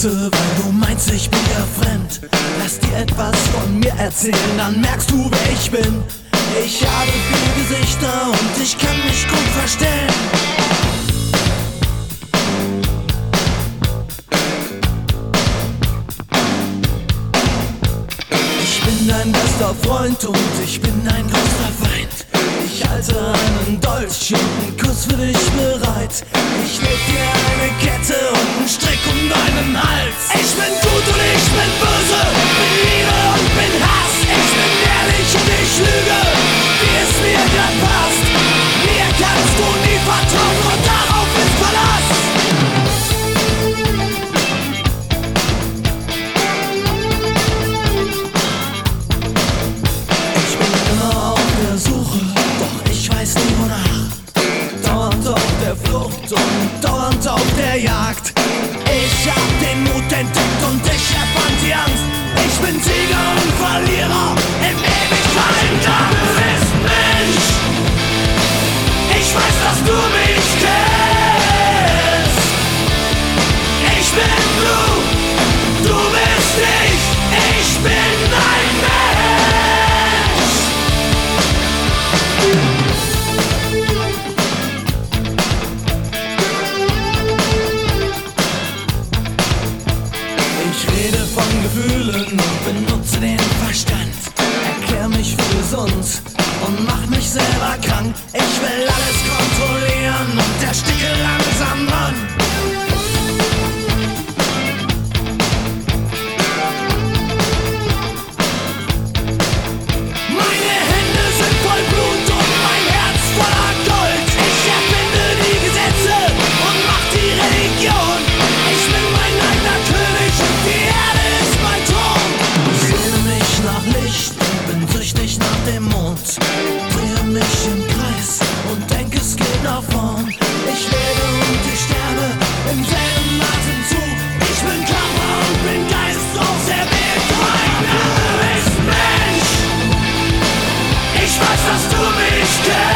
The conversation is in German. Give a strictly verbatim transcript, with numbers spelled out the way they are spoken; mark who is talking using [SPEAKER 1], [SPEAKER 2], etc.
[SPEAKER 1] Warte, weil du meinst, ich bin dir fremd. Lass dir etwas von mir erzählen, dann merkst du, wer ich bin. Ich habe viele Gesichter und ich kann mich gut verstellen. Ich bin dein bester Freund und ich bin dein größter Feind. Ich halte einen Dolch und einen Kuss für dich bereit. Ich leg dir eine Kette und einen Strick um deinen Hals. Ich bin gut und ich bin böse, bin Liebe und bin Hass. Ich bin ehrlich und ich lüge, wie es mir grad passt. Mir kannst du nie vertrauen und darauf ist Verlass. Ich bin immer auf der Suche, doch ich weiß nie wonach. Dauernd auf der Flucht und dauernd auf der Jagd. Ich hab den Mut entdeckt und ich erfand die Angst. Ich bin Sieger und Verlierer im ewig freien Kampf. Du bist Mensch, ich weiß, dass du mich kennst. Ich bin du, du bist ich, ich bin ein Mensch. Ich rede von Gefühlen und benutze den Verstand. Erklär mich für gesund und mach mich selber krank. Ich will alles kontrollieren und ersticke langsam dran. Meine Hände sind voll Blut und mein Herz voller Gold. Ich erfinde die Gesetze und mach die Religion. Ich bin mein eigener König und die Erde ist mein Thron. Ich sehne mich nach Licht und bin süchtig nach dem Mond. Drehe mich im Kreis und denke, es geht nach vorn. Ich lebe und ich sterbe im selben Atemzug. Ich bin Körper und bin Geist auf der Welt. Mein Name ist Mensch. Ich weiß, dass du mich kennst.